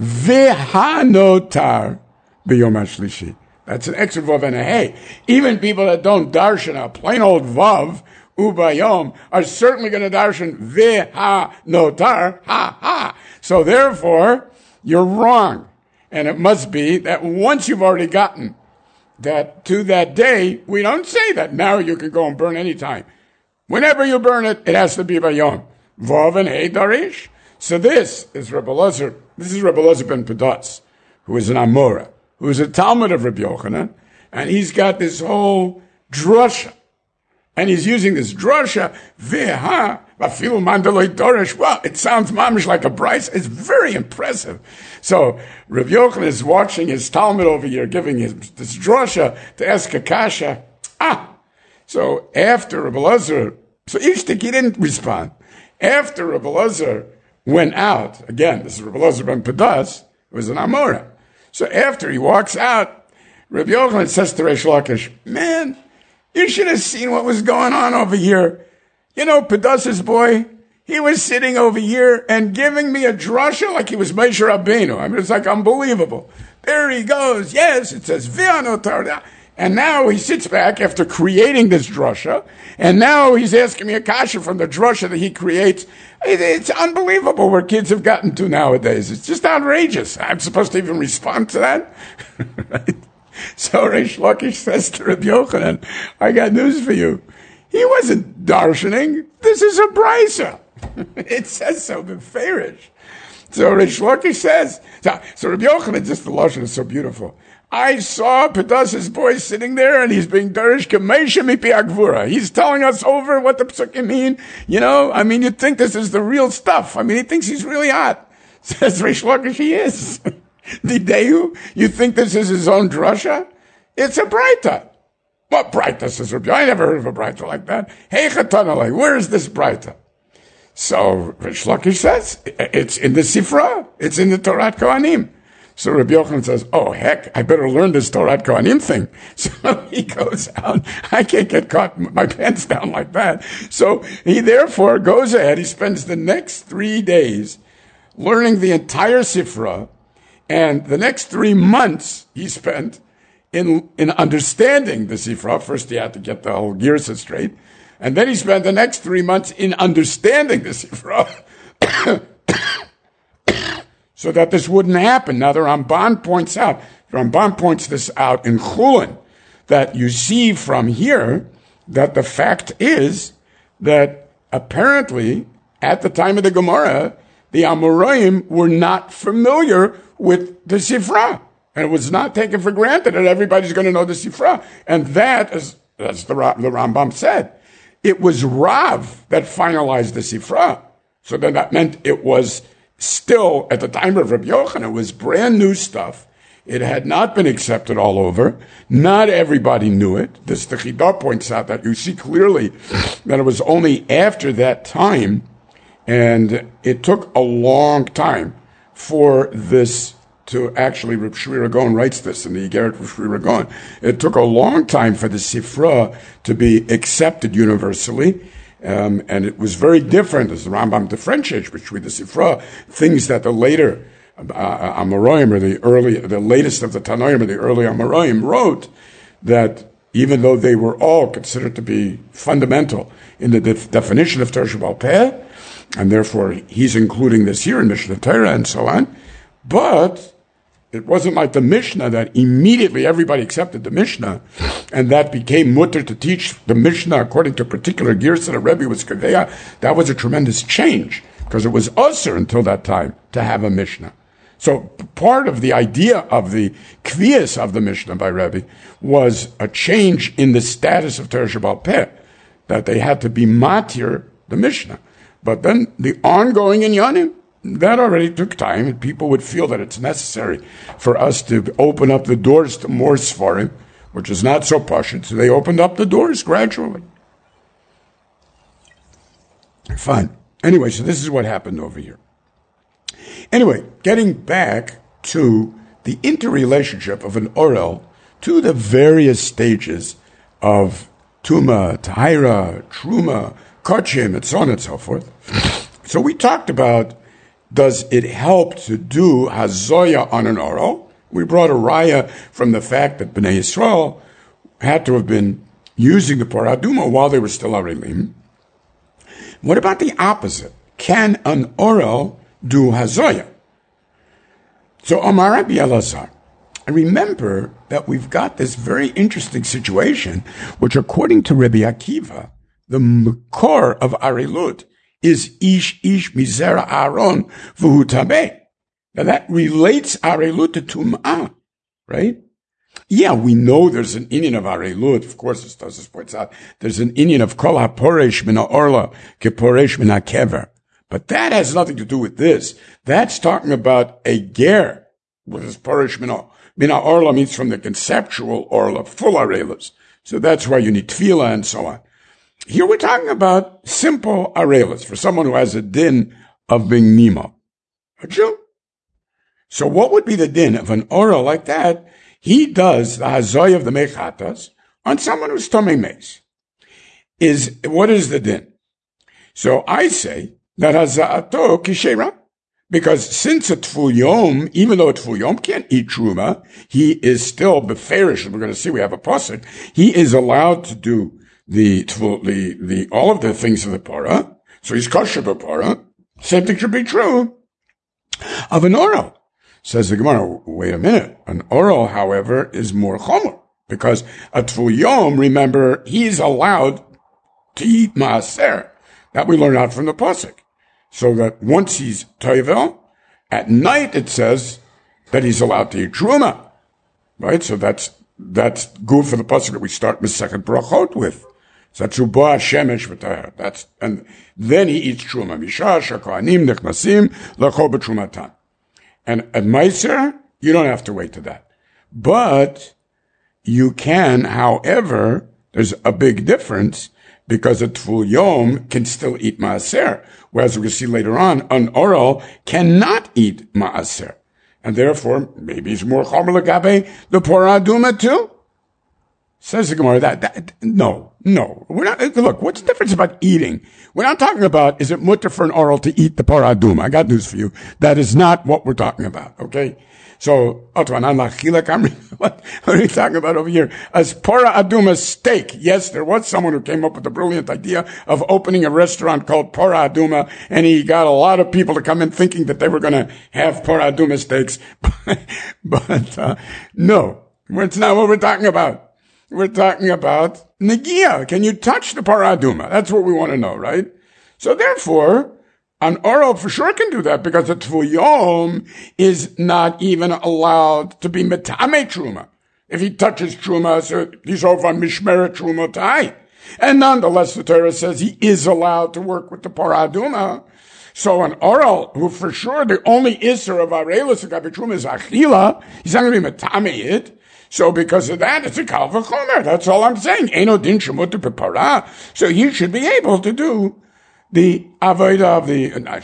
Speaker 1: V'hanotar b'yom hashlishi. That's an extra Vav and a Hey. Even people that don't darshan a plain old Vav, Ubayom, are certainly going to darshan v'hanotar, ha ha. So therefore, you're wrong. And it must be that once you've already gotten that to that day, we don't say that now you can go and burn any time. Whenever you burn it, it has to be Bayom. Vav and Hey Darish. So this is Rabbi Elazar. This is Rabbi Elazar ben Pedas, who is an Amora, who is a Talmud of Rabbi Yochanan, and he's got this whole drasha. And he's using this drasha, veha, vafilu mandaloi dorish. Well, it sounds mamish like a bryce. It's very impressive. So Rabbi Yochanan is watching his Talmud over here, giving his this drasha to ask a kasha. So after Rabbi Elazar, so Ishtik, he didn't respond. After Rabbi Elazar went out, again, this is Rabbi Elazar ben Pedas, who was an Amora. So after he walks out, Rabbi Yochanan says to Reish Lakish, man, you should have seen what was going on over here. You know, Pedas's boy, he was sitting over here and giving me a drasha like he was Moshe Rabbeinu. I mean, it's like unbelievable. There he goes. Yes, it says, V'ano Tarda. And now he sits back after creating this drasha, and now he's asking me a kasha from the drasha that he creates. It's unbelievable where kids have gotten to nowadays. It's just outrageous. I'm supposed to even respond to that? Right? So Reish Lakish says to Rabbi Yochanan, I got news for you. He wasn't darshaning. This is a brisa. It says so, beferish. So Reish Lakish says, so Rabbi Yochanan, just the lashon is so beautiful. I saw Pedas's boy sitting there, and he's being darish k'meisha mipi agvura. He's telling us over what the psukim mean. You know, I mean, you'd think this is the real stuff. I mean, he thinks he's really hot. Says Reish Lakish, he is. Didehu, you think this is his own drasha? It's a braita. What braita, says Rabbi? I never heard of a braita like that. Hey chatanalei, where is this braita? So Reish Lakish says, it's in the Sifra. It's in the Torat Kohanim. So Rabbi Yochanan says, oh, heck, I better learn this Torat Kohanim thing. So he goes out. I can't get caught my pants down like that. So he therefore goes ahead. He spends the next 3 days learning the entire Sifra, and the next 3 months he spent in understanding the Sifra. First he had to get the whole Girsa straight, and then he spent the next 3 months in understanding the Sifra. So that this wouldn't happen. Now the Ramban points this out in Chulin, that you see from here that the fact is that apparently at the time of the Gemara, the Amoraim were not familiar with the Sifra. And it was not taken for granted that everybody's going to know the Sifra. And that, as the Rambam said, it was Rav that finalized the Sifra. So then that meant it was still, at the time of Rabbi Yochanan, it was brand new stuff. It had not been accepted all over. Not everybody knew it. This Techidah points out that you see clearly that it was only after that time, and it took a long time for this to actually, Reb Shri Ragon writes this in the Igeret Reb Shri Ragon. It took a long time for the Sifra to be accepted universally. And it was very different, as the Rambam differentiates between the Sifra, things that the later Amoraim, or the latest of the Tanoim, or the early Amoraim wrote, that even though they were all considered to be fundamental in the definition of Torah Sheba'al Peh, and therefore he's including this here in Mishnah Torah and so on, but it wasn't like the Mishnah that immediately everybody accepted the Mishnah, and that became mutter to teach the Mishnah according to a particular girsa that Rebbe was kaveya. That was a tremendous change, because it was usher until that time to have a Mishnah. So part of the idea of the kviyas of the Mishnah by Rebbe was a change in the status of Torah Sheba'al Peh, that they had to be matir the Mishnah. But then the ongoing inyanim, that already took time, and people would feel that it's necessary for us to open up the doors to more Sfarim, which is not so pashut, so they opened up the doors gradually. Fine. Anyway, so this is what happened over here. Anyway, getting back to the interrelationship of an orel to the various stages of Tuma, Tahira, Truma, Kachim, and so on and so forth. So we talked about, does it help to do Hazoya on an orel? We brought a raya from the fact that Bnei Yisrael had to have been using the Paraduma while they were still Arelim. What about the opposite? Can an orel do Hazoya? So Amar Rabbi Elazar, I remember that we've got this very interesting situation, which according to Rabbi Akiva, the core of Arelut is ish mizera Aaron v'hu tameh. Now that relates Arelut to Tum'ah, right? Yeah, we know there's an inyan of Arelut. Of course, as Tosfos points out, there's an inyan of Kol HaPoresh Min HaOrla Keporesh Min HaKever. But that has nothing to do with this. That's talking about a ger. What is Poresh Min HaOrla means from the conceptual Orla, full Arelas. So that's why you need Tefillah and so on. Here we're talking about simple Arelas for someone who has a din of being Nimo. A Jew. So what would be the din of an Orla like that? He does the Hazoy of the Mechatas on someone who's Tomei Meis. What is the din? So I say that Haza'ato Kishera, because since a Tful Yom, even though a Tful Yom can't eat Truma, he is still beferish. We're going to see we have a pasuk. He is allowed to do all of the things of the Parah. So he's kosher b'Parah. Same thing should be true of an oral. Says the Gemara, wait a minute. An oral, however, is more chomer. Because a Tful Yom, remember, he's allowed to eat maaser. That we learn out from the pasuk. So that once he's toivel, at night it says that he's allowed to eat truma. Right? So that's good for the pasuk that we start Masechet Brachot with. Zatzuba shemesh v'tayar. And then he eats truma. Misha shakohanim nechnasim l'chol b'trumatan. And at Meiser, you don't have to wait to that. But you can, however, there's a big difference because a Tful Yom can still eat Maaser. Whereas we'll see later on, an Oral cannot eat Maaser. And therefore, maybe it's more Chomer L'Gabe, the Porah Aduma too? Says the Gemara, no. We're not, look, what's the difference about eating? We're not talking about, is it mutter for an oral to eat the Porah Aduma? I got news for you. That is not what we're talking about, okay? So, what are you talking about over here? As Porah Aduma steak. Yes, there was someone who came up with the brilliant idea of opening a restaurant called Porah Aduma, and he got a lot of people to come in thinking that they were going to have Porah Aduma steaks. but no, it's not what we're talking about. We're talking about Negia. Can you touch the Porah Aduma? That's what we want to know, right? So therefore, an oral for sure can do that because a Tful Yom is not even allowed to be Metame Truma. If he touches Truma, so he's over on Mishmeret Truma Tai. And nonetheless, the Torah says he is allowed to work with the Porah Aduma. So an oral, who for sure the only Isser of Arelis of Gabi Truma is Achila, he's not going to be Metame it. So because of that, it's a Kal V'chomer. That's all I'm saying. Eino din shemuter b'parah. So he should be able to do the avodah of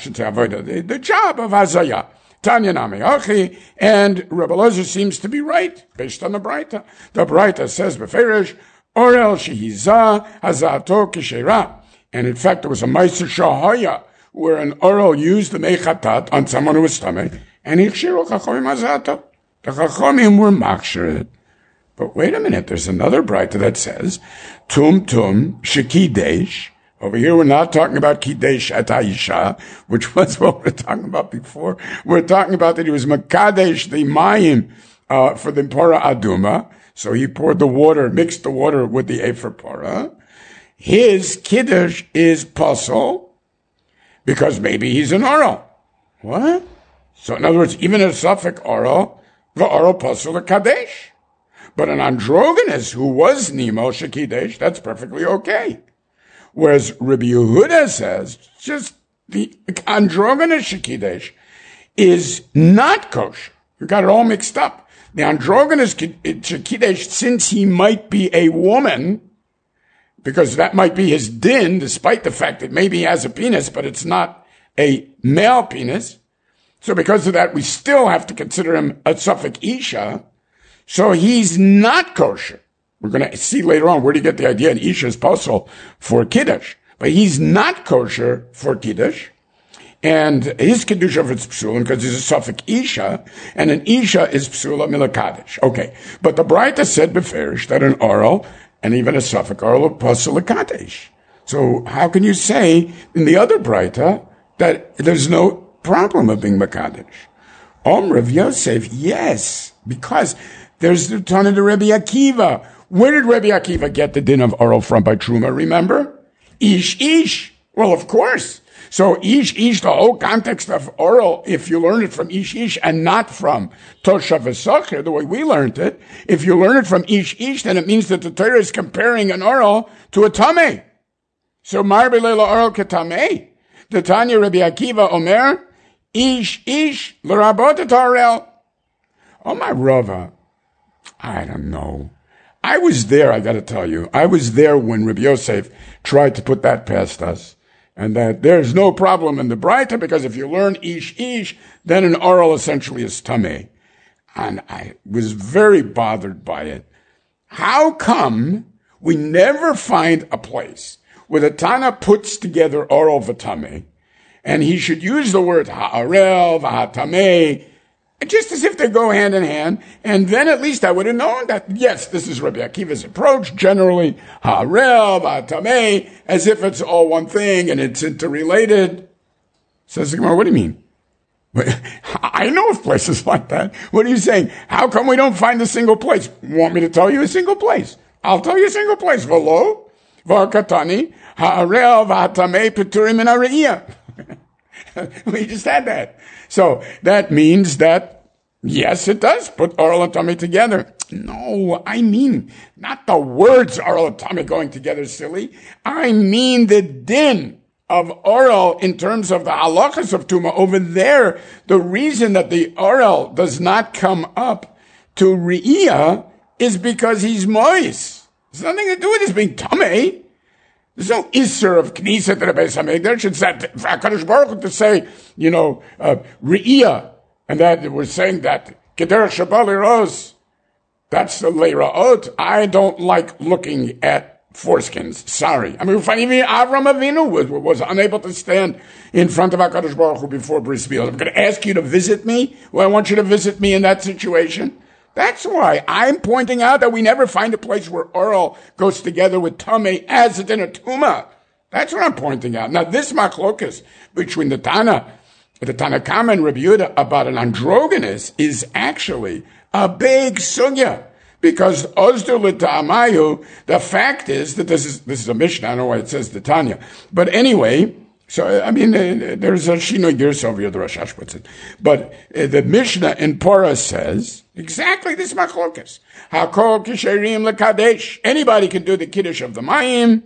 Speaker 1: the job of Hazaya. Tanya Nami Achi, and Rebbe Elazar seems to be right, based on the Braita. The Braita says, Beferish, Orel Shehiza, Hazato Kishera. And in fact, there was a Meiser Shahaya, where an Orel used the Mechatat on someone who was stomach, and Hikshiru Chachomim Hazato. The Chachomim were Makshirid. But wait a minute, there's another Braita that says, Tum Shekidesh. Over here, we're not talking about Kidesh at Aisha, which was what we were talking about before. We're talking about that he was Makadesh, the Mayim, for the Porah Aduma. So he poured the water, mixed the water with the Ephah Porah. His Kiddush is Pasol, because maybe he's an Oral. What? So in other words, even a Suffolk Oral, the Oral Pasol the Kadesh. But an androgynous who was Nemo Shekidesh, that's perfectly okay. Whereas Rabbi Yehuda says, just the androgynous Shekidesh is not kosher. You got it all mixed up. The androgynous Shekidesh, since he might be a woman, because that might be his din, despite the fact that maybe he has a penis, but it's not a male penis. So because of that, we still have to consider him a Suffolk Isha. So he's not kosher. We're going to see later on where do you get the idea that Isha is possible for Kiddush. But he's not kosher for Kiddush. And his Kedusha is Psulim because he's a Suffolk Isha. And an Isha is Psula Milakadesh. Okay. But the Braita said beferish that an Oral and even a Suffolk Oral are Psula Kadesh. So how can you say in the other Braita that there's no problem of being Makadesh? Rav Yosef, yes. Because there's the Tana to Rabbi Akiva. Where did Rabbi Akiva get the din of oral from by Truma, remember? ish. Well, of course. So ish, the whole context of oral, if you learn it from ish and not from Toshav V'Socher, the way we learned it, if you learn it from ish, then it means that the Torah is comparing an oral to a tameh. So marbe leila oral ketameh. The Tanya Rabbi Akiva Omer, ish, l'rabot et orel. Oh, my Rava, I don't know. I was there, I gotta tell you. I was there when Rabbi Yosef tried to put that past us. And that there's no problem in the Braita, because if you learn ish, then an oral essentially is tameh. And I was very bothered by it. How come we never find a place where the Tana puts together oral v'tameh, and he should use the word ha'arel, v'hatameh, just as if they go hand in hand, and then at least I would have known that, yes, this is Rabbi Akiva's approach, generally, ha'arel, v'hatameh, as if it's all one thing and it's interrelated. Says the Gemara, what do you mean? I know of places like that. What are you saying? How come we don't find a single place? Want me to tell you a single place? I'll tell you a single place. V'lo, v'akatani, ha'arel, v'hatameh, peturim min ha're'iyah. We just had that. So that means that, yes, it does put oral and tummy together. No, I mean, not the words oral and tummy going together, silly. I mean the din of oral in terms of the halachas of Tuma. Over there, the reason that the oral does not come up to Re'iyah is because he's moist. There's nothing to do with his being tummy. There's no Isser of Knesset to the Beis HaMikdash. It's that for HaKadosh Baruch Hu to say, Re'iyah, and that we're saying that Kederach Shabbat Liros, that's the Leira'ot. I don't like looking at foreskins. Sorry. I mean, even Avram Avinu was unable to stand in front of HaKadosh Baruch Hu before Bris Milah. I'm going to ask you to visit me. Well, I want you to visit me in that situation. That's why I'm pointing out that we never find a place where oral goes together with tameh as it in a tuma. That's what I'm pointing out. Now, this machlokas between the Tanakama and Rabbi Yehuda about an androgynous is actually a big sugya. Because Ozdu l'ta'amayu, the fact is that this is a Mishnah. I don't know why it says the Tanya. But anyway, so, I mean, there's a Shinoi Girsa over here, the Rosh Hashanah puts it. But the Mishnah in Porah says exactly this machlokas. Hakol kisherim lekadesh. Anybody can do the kiddush of the mayim,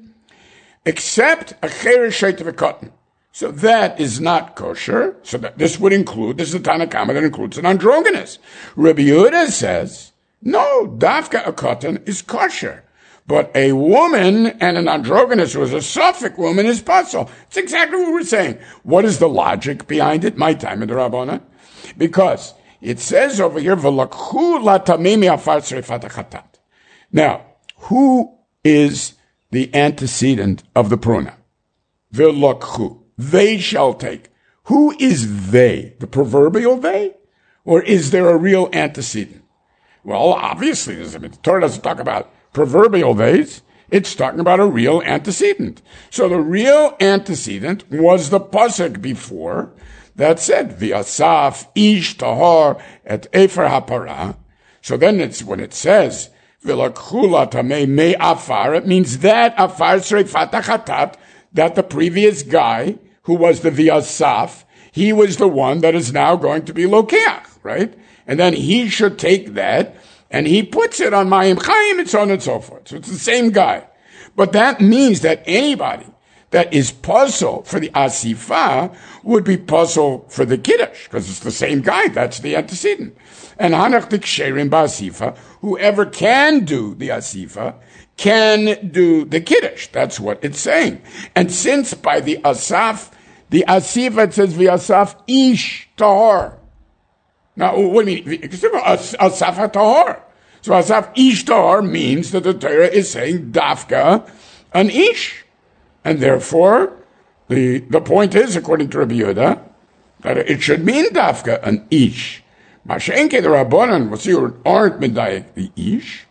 Speaker 1: except a cheresh sheit v'kotten. So that is not kosher. So that this would include, this is the Tanakama that includes an androgynous. Rabbi Yehuda says, no, dafka a kotten is kosher. But a woman and an androgynous who is a Suffolk woman is puzzle. It's exactly what we're saying. What is the logic behind it? My time in the Rabbana. Because it says over here, V'lakhu latamimi afar tzrifat hachatat. Now, who is the antecedent of the pronoun? V'lakhu. They shall take. Who is they? The proverbial they? Or is there a real antecedent? Well, obviously, the Torah doesn't talk about proverbial days, it's talking about a real antecedent. So the real antecedent was the pasuk before that said, V'asaf ish tahor et efer hapara. So then it's when it says, V'lakhu tamei me afar, it means that afar sreifat hachatat, that the previous guy, who was the V'asaf, he was the one that is now going to be lokeach, right? And then he should take that, and he puts it on Mayim Chaim, and so on and so forth. So it's the same guy. But that means that anybody that is puzzle for the Asifa would be puzzle for the Kiddush, because it's the same guy. That's the antecedent. And Hanach Tiksherim Ba'asifa, whoever can do the Asifa, can do the Kiddush. That's what it's saying. And since by the Asaf, the Asifa, it says V'asaf ish tahor. Now, what do you mean? Asaf HaTahor. So Asaf Ish Tahor means that the Torah is saying Dafka an Ish. And therefore, the point is, according to Rabbi Yehuda, that it should mean Dafka an Ish. Mashenke the Rabbanan, we'll see, aren't Medayek the Ish.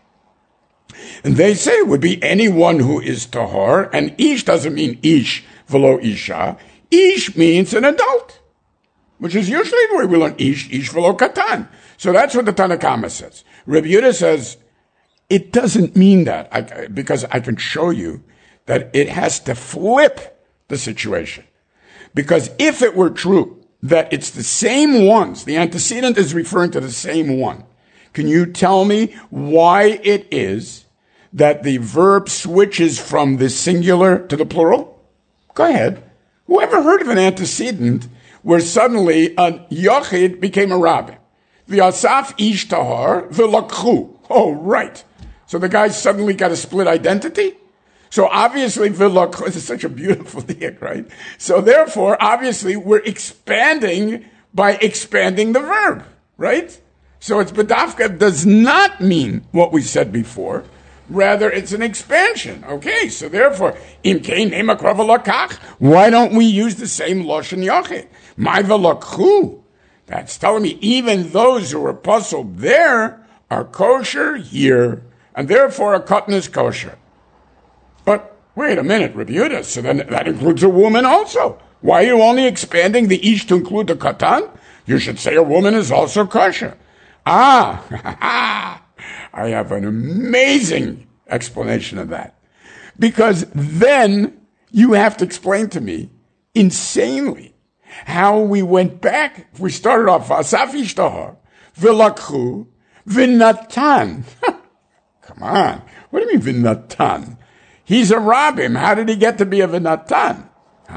Speaker 1: And they say it would be anyone who is Tahor, and Ish doesn't mean Ish v'lo Isha. Ish means an adult, which is usually the way we learn ish v'lo katan. So that's what the Tanakama says. Rabbi Yehuda says, it doesn't mean that, because I can show you that it has to flip the situation. Because if it were true that it's the same ones, the antecedent is referring to the same one, can you tell me why it is that the verb switches from the singular to the plural? Go ahead. Who ever heard of an antecedent where suddenly a yochid became a rabbi? V'asaf ish tahar v'lakchu. Oh, right. So the guy suddenly got a split identity? So obviously, v'lakchu is such a beautiful thing, right? So therefore, obviously, we're expanding by expanding the verb, right? So it's bedafka does not mean what we said before. Rather, it's an expansion. Okay, so therefore, why don't we use the same lashon yochid? My v'lakchu. That's telling me even those who are puzzled there are kosher here, and therefore a katan is kosher. But wait a minute, Rabbi Yehuda, so then that includes a woman also. Why are you only expanding the ish to include the katan? You should say a woman is also kosher. I have an amazing explanation of that. Because then you have to explain to me insanely how we went back. We started off Asaf Ishtahar, V'lakchu, V'natan. Come on. What do you mean V'natan? He's a Rabbim. How did he get to be a V'natan?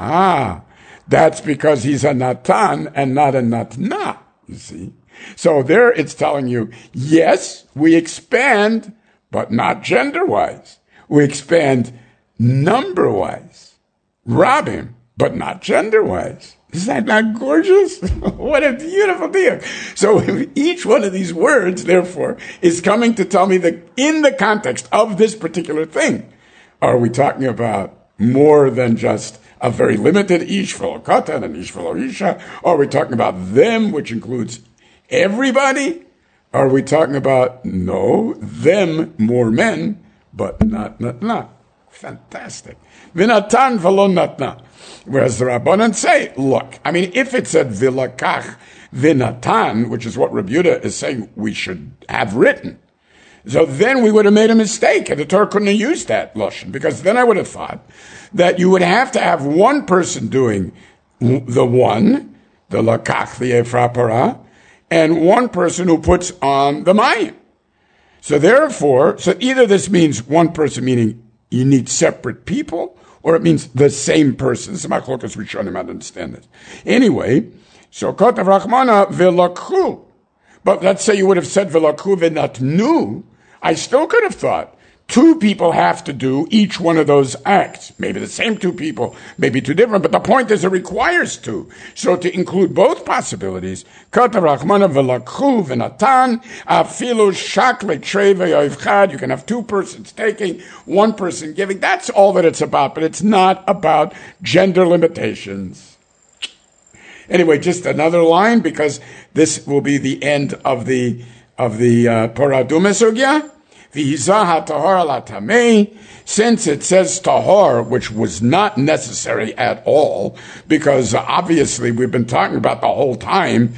Speaker 1: That's because he's a Natan and not a Natna, you see. So there it's telling you, yes, we expand, but not gender-wise. We expand number-wise. Rabbim, but not gender-wise. Is that not gorgeous? What a beautiful thing. So each one of these words, therefore, is coming to tell me that in the context of this particular thing, are we talking about more than just a very limited ish for katan and ish for isha? Or are we talking about them, which includes everybody? Are we talking about, no, them, more men, but not natna? Fantastic. V'natan v'lo natna. Whereas the Rabbanan say, look, I mean, if it said v'lakach v'natan, which is what Rabbi Yehuda is saying we should have written, so then we would have made a mistake, and the Torah couldn't have used that lashon, because then I would have thought that you would have to have one person doing the one, the lakach, the efrapara, and one person who puts on the mayim. So therefore, so either this means one person, meaning you need separate people, or it means the same person. This is machlokas rishonim, I understand this. Anyway, so kotav rachmana v'lakchu. But let's say you would have said v'lakchu v'natnu. I still could have thought two people have to do each one of those acts. Maybe the same two people, maybe two different, but the point is it requires two. So to include both possibilities, kotav rachmana v'lakchu v'natan, afilu shak le'trei v'yoivchad, you can have two persons taking, one person giving. That's all that it's about, but it's not about gender limitations. Anyway, just another line, because this will be the end of the Poraduma Sugya. V'hizah tahor ala tamei, since it says tahor, which was not necessary at all, because obviously we've been talking about the whole time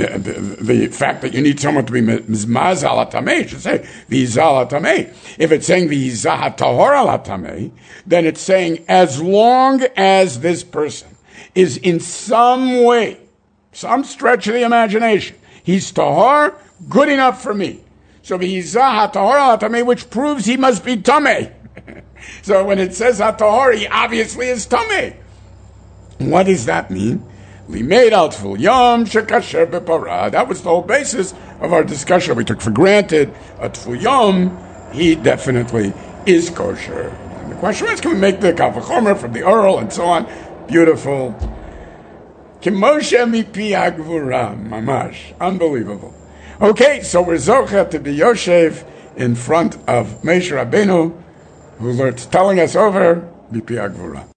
Speaker 1: the fact that you need someone to be mizmaz ala tamei. It should say v'hizah ala tamei. If it's saying v'hizah tahor ala tamei, then it's saying as long as this person is in some way, some stretch of the imagination, he's tahor, good enough for me. So v'hizah tahor ala tamei, which proves he must be tamei. So when it says hatahor, he obviously is tamei. What does that mean? Limeid al tful yom shekasher b'parah. That was the whole basis of our discussion. We took for granted a tful yom, he definitely is kosher. And the question is, can we make the kal v'chomer from the oral and so on? Beautiful. Kimoshe mipi hagvura, mamash. Unbelievable. Okay, so we're zocha to be Yoshev in front of Moshe Rabbeinu, who's telling us over mipi hagvura.